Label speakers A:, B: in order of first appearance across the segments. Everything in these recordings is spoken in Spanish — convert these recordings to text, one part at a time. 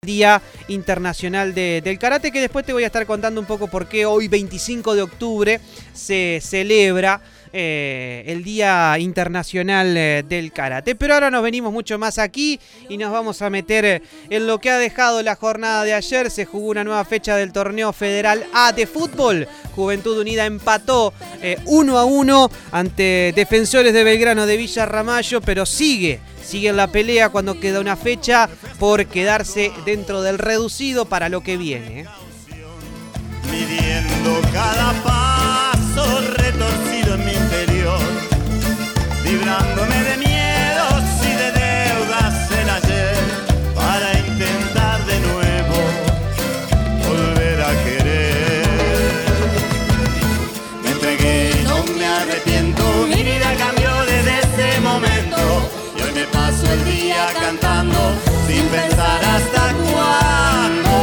A: Día Internacional del Karate, que después te voy a estar contando un poco por qué hoy 25 de octubre se celebra el Día Internacional del Karate. Pero ahora nos venimos mucho más aquí y nos vamos a meter en lo que ha dejado la jornada de ayer. Se jugó una nueva fecha del torneo federal A de fútbol. Juventud Unida empató 1-1 ante Defensores de Belgrano de Villa Ramallo, pero sigue en la pelea cuando queda una fecha por quedarse dentro del reducido para lo que viene.
B: Midiendo cada paso retorcido en mi interior, librándome de miedos y de deudas en ayer, para intentar de nuevo volver a querer. Me entregué, no me arrepiento, mi vida cambió desde ese momento. Me paso el día cantando sin pensar hasta cuándo.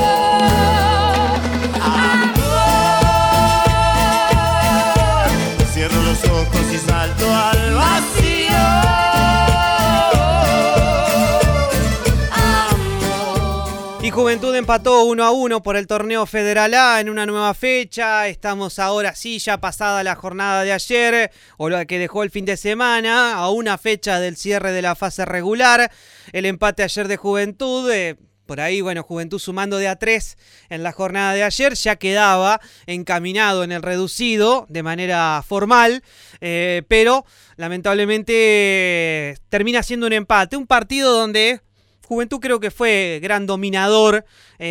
B: Amor, cierro los ojos y salto al vacío. Amor.
A: Y Juventud empató 1-1 por el torneo Federal A en una nueva fecha. Estamos ahora sí, ya pasada la jornada de ayer, o lo que dejó el fin de semana, a una fecha del cierre de la fase regular. El empate ayer de Juventud, por ahí, bueno, Juventud sumando de a 3 en la jornada de ayer, ya quedaba encaminado en el reducido de manera formal, pero lamentablemente termina siendo un empate. Un partido donde Juventud creo que fue gran dominador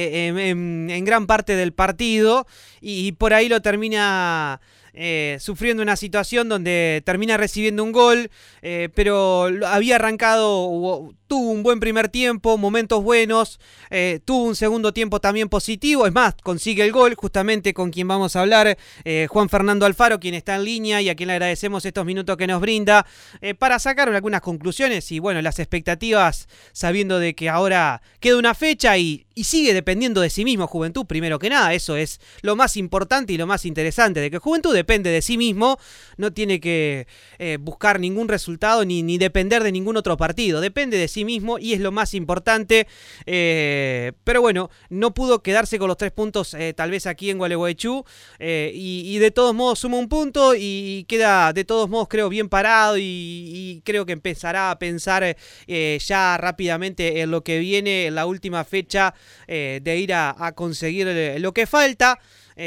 A: en gran parte del partido y por ahí lo termina sufriendo una situación donde termina recibiendo un gol, pero había arrancado, tuvo un buen primer tiempo, momentos buenos, tuvo un segundo tiempo también positivo, es más, consigue el gol justamente con quien vamos a hablar, Juan Fernando Alfaro, quien está en línea y a quien le agradecemos estos minutos que nos brinda para sacar algunas conclusiones y bueno, las expectativas, sabiendo de que ahora queda una fecha y sigue dependiendo de sí mismo Juventud, primero que nada. Eso es lo más importante y lo más interesante, de que Juventud depende de sí mismo, no tiene que buscar ningún resultado ni depender de ningún otro partido, depende de sí mismo y es lo más importante, pero bueno, no pudo quedarse con los 3 puntos tal vez aquí en Gualeguaychú, y de todos modos suma un punto y queda de todos modos creo bien parado y creo que empezará a pensar ya rápidamente en lo que viene, en la última fecha, de ir a conseguir lo que falta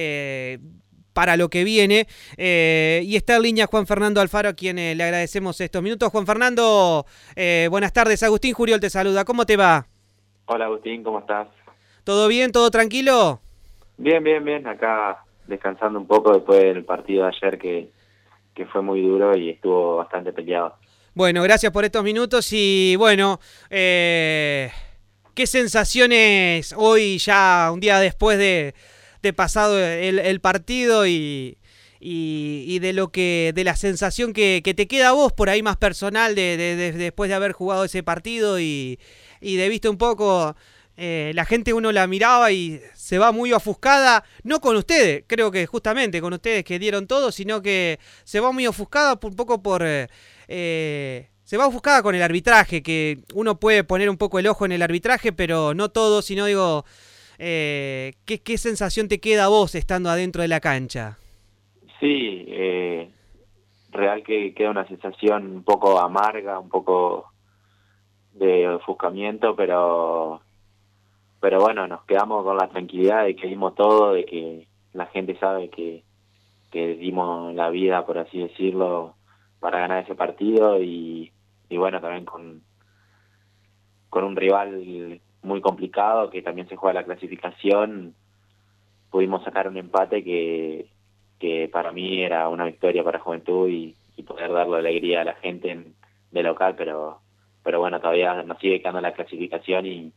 A: para lo que viene, y está en línea Juan Fernando Alfaro, a quien le agradecemos estos minutos. Juan Fernando, buenas tardes. Agustín Juriol te saluda, ¿cómo te va?
C: Hola Agustín, ¿cómo estás?
A: ¿Todo bien? ¿Todo tranquilo?
C: Bien, acá descansando un poco después del partido de ayer que fue muy duro y estuvo bastante peleado.
A: Bueno, gracias por estos minutos y bueno, ¿qué sensaciones hoy ya un día después de pasado el partido y de la sensación que te queda a vos por ahí más personal de después de haber jugado ese partido y de viste un poco la gente, uno la miraba y se va muy ofuscada, no con ustedes, creo que justamente con ustedes que dieron todo, sino que se va muy ofuscada un poco se va ofuscada con el arbitraje, que uno puede poner un poco el ojo en el arbitraje, pero no todo, sino digo, ¿qué sensación te queda a vos estando adentro de la cancha?
C: Sí, real que queda una sensación un poco amarga, un poco de ofuscamiento, pero bueno, nos quedamos con la tranquilidad de que dimos todo, de que la gente sabe que dimos la vida, por así decirlo, para ganar ese partido y bueno, también con un rival muy complicado que también se juega la clasificación, pudimos sacar un empate que para mí era una victoria para Juventud y poder darle alegría a la gente de local, pero bueno, todavía nos sigue quedando la clasificación y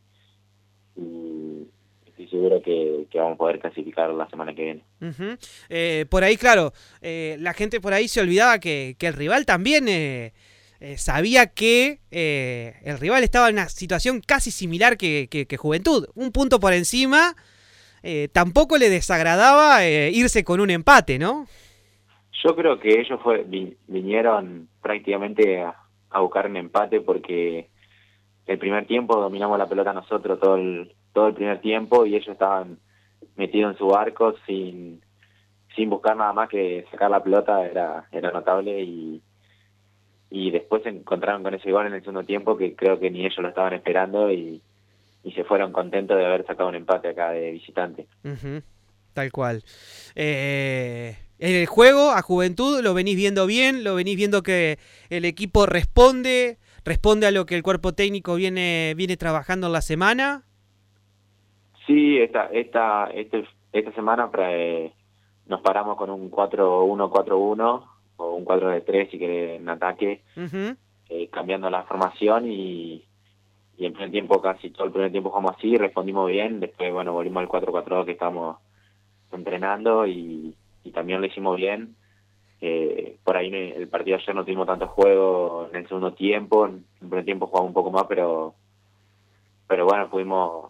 C: estoy seguro que vamos a poder clasificar la semana que viene.
A: Uh-huh. Por ahí, claro, la gente por ahí se olvidaba que el rival también sabía que el rival estaba en una situación casi similar que Juventud, un punto por encima, tampoco le desagradaba irse con un empate, ¿no?
C: Yo creo que ellos vinieron prácticamente a buscar un empate porque el primer tiempo dominamos la pelota nosotros todo el todo el primer tiempo y ellos estaban metidos en su barco sin buscar nada más que sacar la pelota, era notable y después se encontraron con ese gol en el segundo tiempo que creo que ni ellos lo estaban esperando y se fueron contentos de haber sacado un empate acá de visitante.
A: Uh-huh. Tal cual. En el juego, a Juventud, ¿lo venís viendo bien? ¿Lo venís viendo que el equipo responde a lo que el cuerpo técnico viene trabajando en la semana?
C: Sí, esta semana nos paramos con un 4-1-4-1 o un 4-3 si querés en ataque,
A: Uh-huh.
C: cambiando la formación y en primer tiempo, casi todo el primer tiempo jugamos así, respondimos bien, después bueno volvimos al 4-4-2 que estamos entrenando y también lo hicimos bien. Por ahí el partido ayer no tuvimos tanto juego en el segundo tiempo, en el primer tiempo jugamos un poco más, pero bueno, pudimos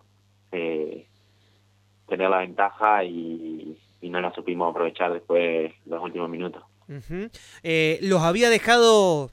C: tener la ventaja y no la supimos aprovechar después los últimos minutos.
A: Uh-huh. ¿Los había dejado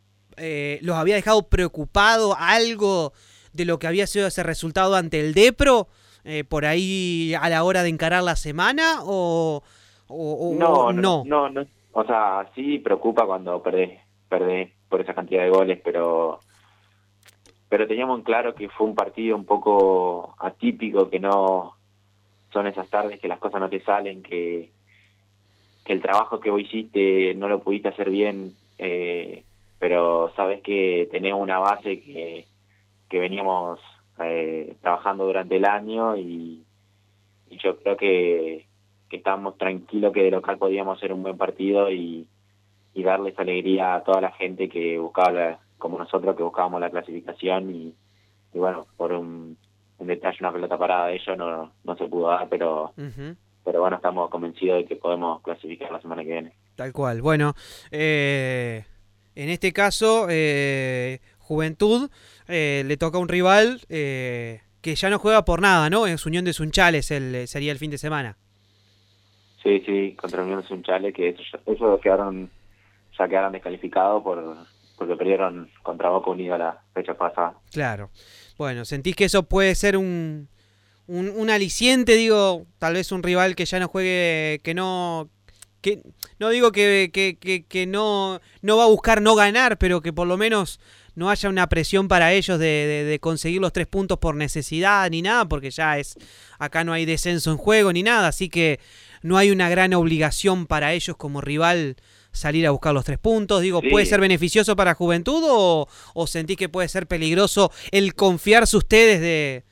A: preocupado algo de lo que había sido ese resultado ante el Depro por ahí a la hora de encarar la semana o no?
C: No, o sea, sí preocupa cuando perdés por esa cantidad de goles, pero teníamos en claro que fue un partido un poco atípico, que no son esas tardes que las cosas no te salen, que el trabajo que vos hiciste no lo pudiste hacer bien, pero sabes que tenés una base que veníamos trabajando durante el año y yo creo que estábamos tranquilos que de local podíamos hacer un buen partido y darles alegría a toda la gente que buscaba, como nosotros, que buscábamos la clasificación y bueno, por un detalle, una pelota parada de ellos no se pudo dar, pero
A: Uh-huh.
C: pero bueno, estamos convencidos de que podemos clasificar la semana que viene.
A: Tal cual. Bueno, en este caso, Juventud le toca a un rival que ya no juega por nada, ¿no? En su Unión de Sunchales sería el fin de semana.
C: Sí, contra Unión de Sunchales, que ellos ya quedaron descalificados porque perdieron contra Boca Unido la fecha pasada.
A: Claro. Bueno, ¿sentís que eso puede ser un aliciente? Digo, tal vez un rival que ya no juegue, que no digo que no va a buscar no ganar, pero que por lo menos no haya una presión para ellos de conseguir los 3 puntos por necesidad ni nada, porque ya acá no hay descenso en juego ni nada, así que no hay una gran obligación para ellos como rival salir a buscar los 3 puntos. Digo,
C: Sí.
A: ¿puede ser beneficioso para Juventud o sentís que puede ser peligroso el confiarse ustedes de...?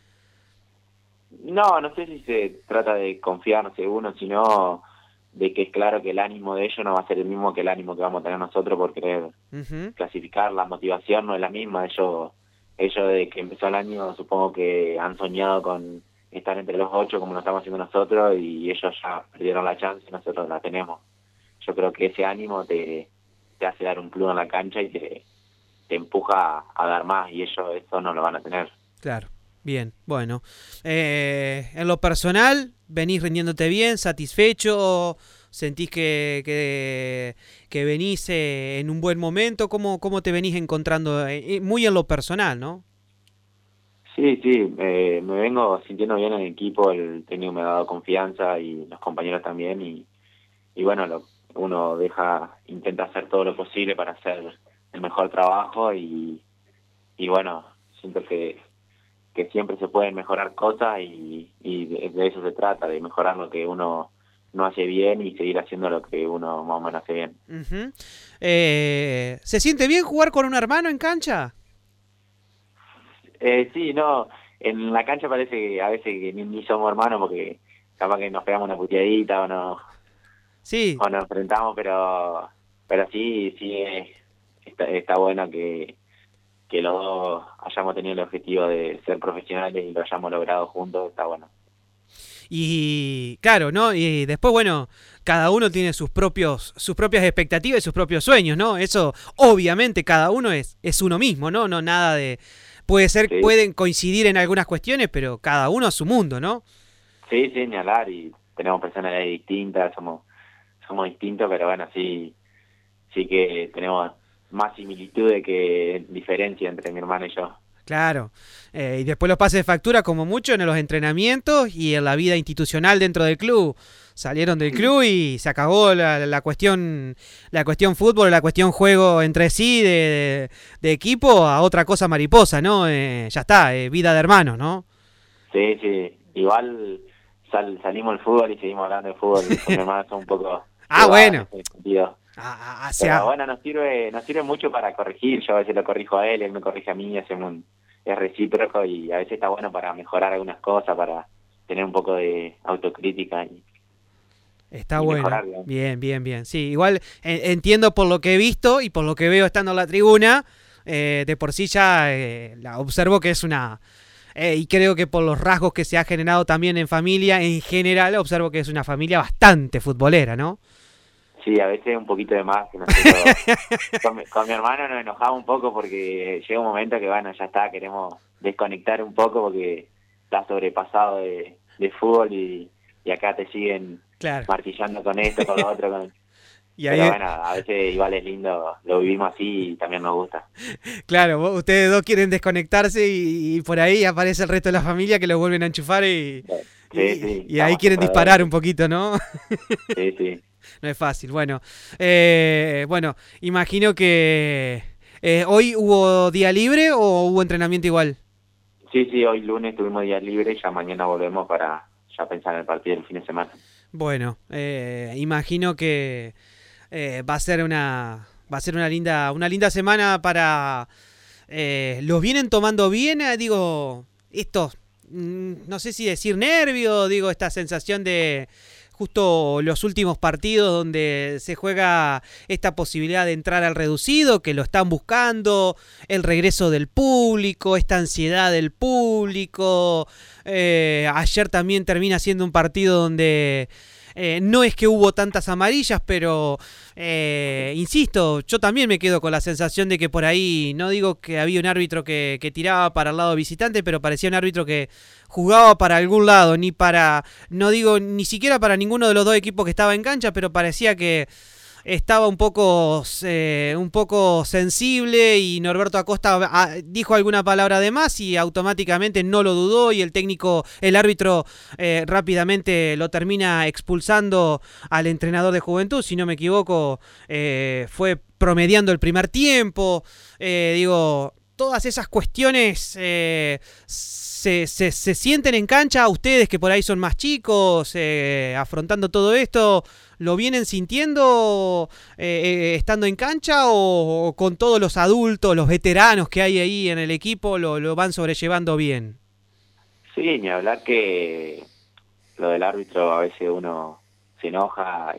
C: No sé si se trata de confiarse uno, sino de que es claro que el ánimo de ellos no va a ser el mismo que el ánimo que vamos a tener nosotros por querer
A: Uh-huh.
C: clasificar. La motivación no es la misma. Ellos desde que empezó el año supongo que han soñado con estar entre los 8 como lo estamos haciendo nosotros y ellos ya perdieron la chance y nosotros la tenemos. Yo creo que ese ánimo te hace dar un plus en la cancha y te empuja a dar más y ellos eso no lo van a tener.
A: Claro, bien, bueno. En lo personal, venís rindiéndote bien, satisfecho, sentís que venís en un buen momento, ¿cómo te venís encontrando? Muy en lo personal, ¿no?
C: Sí, me vengo sintiendo bien en el equipo, el técnico me ha dado confianza y los compañeros también y bueno, uno intenta hacer todo lo posible para hacer el mejor trabajo y bueno, siento que siempre se pueden mejorar cosas y de eso se trata, de mejorar lo que uno no hace bien y seguir haciendo lo que uno más o menos hace bien.
A: Uh-huh. ¿Se siente bien jugar con un hermano en cancha?
C: Sí, no, en la cancha parece que a veces que ni somos hermanos porque capaz que nos pegamos una puteadita
A: Sí.
C: o nos enfrentamos, pero sí está bueno que los dos hayamos tenido el objetivo de ser profesionales y lo hayamos logrado juntos, está bueno.
A: Y claro, ¿no? Y después, bueno, cada uno tiene sus propias expectativas y sus propios sueños, ¿no? Eso, obviamente, cada uno es uno mismo, ¿no? No nada de...
C: Sí.
A: Pueden coincidir en algunas cuestiones, pero cada uno a su mundo, ¿no?
C: Sí, ni hablar, y tenemos personalidades distintas, somos distintos, pero bueno, sí que tenemos más similitudes que diferencia entre mi hermano y yo.
A: Claro. Y después los pases de factura como mucho en los entrenamientos y en la vida institucional dentro del club. Salieron del club y se acabó la cuestión fútbol, la cuestión juego entre sí de equipo a otra cosa mariposa, ¿no? Ya está, vida de hermanos, ¿no?
C: Sí, sí. Igual salimos del fútbol y seguimos hablando de fútbol. Con mi hermano son un poco...
A: Bueno.
C: En ese sentido. Pero bueno, nos sirve mucho para corregir. Yo a veces lo corrijo a él, él me corrige a mí, es recíproco y a veces está bueno para mejorar algunas cosas, para tener un poco de autocrítica
A: Está
C: y
A: bueno,
C: mejorar,
A: bien. Sí, igual entiendo por lo que he visto y por lo que veo estando en la tribuna, de por sí ya la observo que es una... y creo que por los rasgos que se ha generado también en familia, en general, observo que es una familia bastante futbolera, ¿no?
C: Sí, a veces un poquito de más. Que nosotros, con mi hermano nos enojamos un poco porque llega un momento que, bueno, ya está, queremos desconectar un poco porque está sobrepasado de fútbol y acá te siguen martillando con esto, con lo otro. Pero bueno, a veces igual es lindo, lo vivimos así y también nos gusta.
A: Claro, ustedes dos quieren desconectarse y por ahí aparece el resto de la familia que lo vuelven a enchufar y ahí quieren disparar un poquito, ¿no?
C: Sí.
A: No es fácil. Bueno, imagino que ¿hoy hubo día libre o hubo entrenamiento igual?
C: Sí, hoy lunes tuvimos día libre y ya mañana volvemos para ya pensar en el partido del fin de semana.
A: Bueno, imagino que va a ser una linda semana para los vienen tomando bien, digo, estos no sé si decir nervio, digo, esta sensación de justo los últimos partidos donde se juega esta posibilidad de entrar al reducido, que lo están buscando, el regreso del público, esta ansiedad del público. Ayer también termina siendo un partido donde no es que hubo tantas amarillas, pero insisto, yo también me quedo con la sensación de que por ahí, no digo que había un árbitro que tiraba para el lado visitante, pero parecía un árbitro que jugaba para algún lado, no digo ni siquiera para ninguno de los dos equipos que estaba en cancha, pero parecía que estaba un poco sensible y Norberto Acosta dijo alguna palabra de más y automáticamente no lo dudó y el árbitro rápidamente lo termina expulsando al entrenador de Juventud, si no me equivoco, fue promediando el primer tiempo, todas esas cuestiones se sienten en cancha. Ustedes que por ahí son más chicos, afrontando todo esto, ¿lo vienen sintiendo estando en cancha o con todos los adultos, los veteranos que hay ahí en el equipo, lo van sobrellevando bien?
C: Sí, ni hablar que lo del árbitro a veces uno se enoja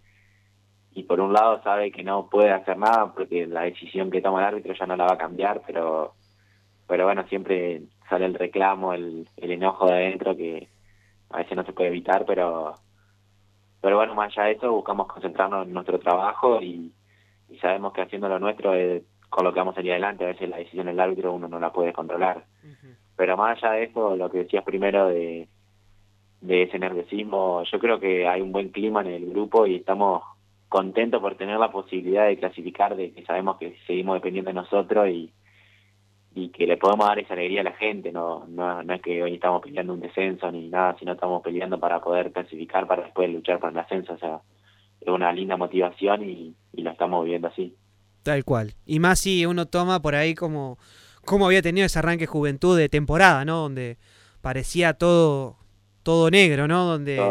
C: y por un lado sabe que no puede hacer nada porque la decisión que toma el árbitro ya no la va a cambiar, pero bueno, siempre sale el reclamo, el enojo de adentro que a veces no se puede evitar, pero bueno, más allá de eso buscamos concentrarnos en nuestro trabajo y sabemos que haciendo lo nuestro es con lo que vamos a salir adelante. A veces la decisión del árbitro uno no la puede controlar, pero más allá de eso, lo que decías primero de ese nerviosismo, yo creo que hay un buen clima en el grupo y estamos contentos por tener la posibilidad de clasificar, de que sabemos que seguimos dependiendo de nosotros y que le podemos dar esa alegría a la gente. No es que hoy estamos peleando un descenso ni nada, sino estamos peleando para poder clasificar, para después luchar por el ascenso. O sea, es una linda motivación y lo estamos viviendo así.
A: Tal cual. Y más si uno toma por ahí como había tenido ese arranque Juventud de temporada, ¿no? Donde parecía todo negro, ¿no?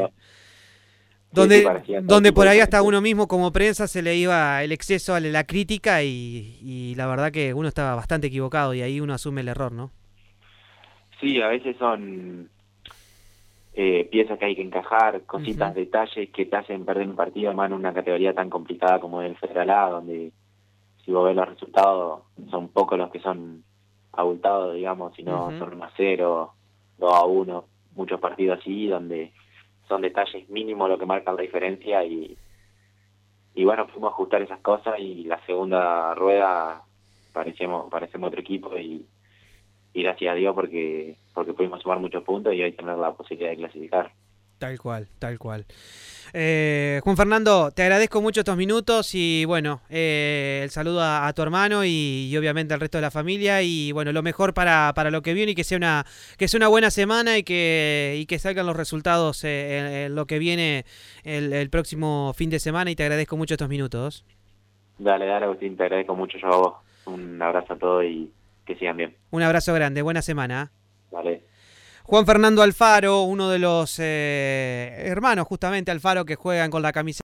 A: Donde por ahí hasta uno mismo como prensa se le iba el exceso a la crítica y la verdad que uno estaba bastante equivocado y ahí uno asume el error, ¿no?
C: Sí, a veces son piezas que hay que encajar, cositas, detalles que te hacen perder un partido, más en una categoría tan complicada como el Federal A, donde si vos ves los resultados son pocos los que son abultados, digamos, sino son 1-0, 2-1, muchos partidos así donde son detalles mínimos lo que marcan la diferencia y bueno, fuimos a ajustar esas cosas y la segunda rueda parecemos otro equipo y gracias a Dios porque pudimos sumar muchos puntos y hoy tener la posibilidad de clasificar.
A: Tal cual, tal cual. Juan Fernando, te agradezco mucho estos minutos y bueno, el saludo a tu hermano y obviamente al resto de la familia y bueno, lo mejor para lo que viene y que sea una buena semana y que salgan los resultados en lo que viene el próximo fin de semana y te agradezco mucho estos minutos.
C: Dale, Agustín, te agradezco mucho yo a vos. Un abrazo a todos y que sigan bien.
A: Un abrazo grande, buena semana.
C: Dale.
A: Juan Fernando Alfaro, uno de los hermanos justamente Alfaro que juegan con la camiseta